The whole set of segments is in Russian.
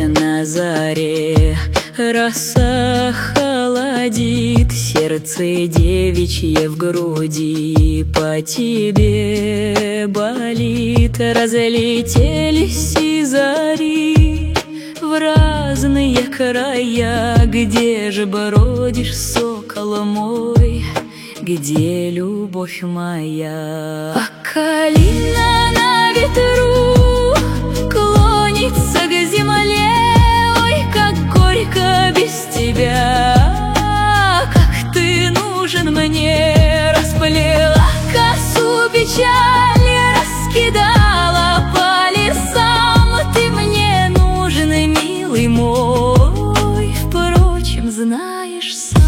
на заре. Роса холодит сердце девичье в груди. По тебе болит, разлетелись и зари в разные края. Где же бродишь, сокол мой, где любовь моя? А калина на ветру клонится к земле. Ой, как горько без тебя, как ты нужен мне. Расплела косу печали, раскидала по лесам. Ты мне нужен, милый мой, впрочем, знаешь сам.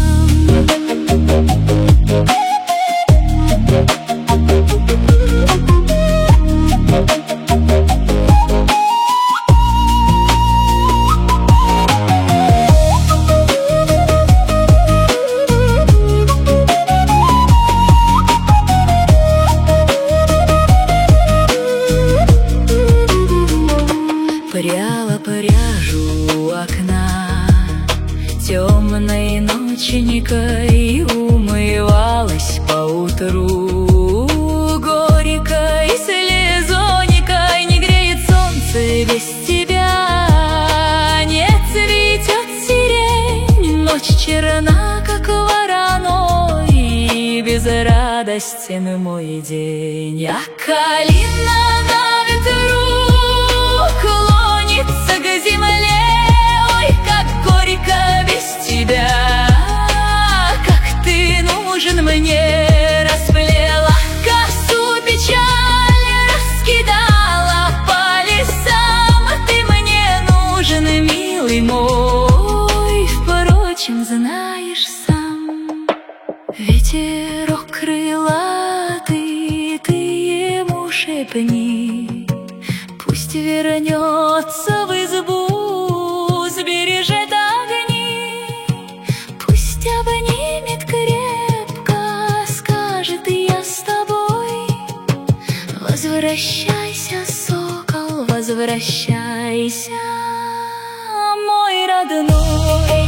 Пряла пряжу у окна темной ноченькой, умывалась поутру горькой слезонькой. Не греет солнце без тебя, не цветет сирень. Ночь черна, как вороной, и безрадостен мой день. А калина на ветру клонится к земле. Ой, как горько без тебя, как ты нужен мне. Расплела косу печали, раскидала по лесам. Ты мне нужен, милый мой, впрочем, знаешь сам. Ветерок крылатый, ты ему шепни, пусть вернется в избу, сбережет огни. Пусть обнимет крепко, скажет: я с тобой. Возвращайся, сокол, возвращайся, мой родной.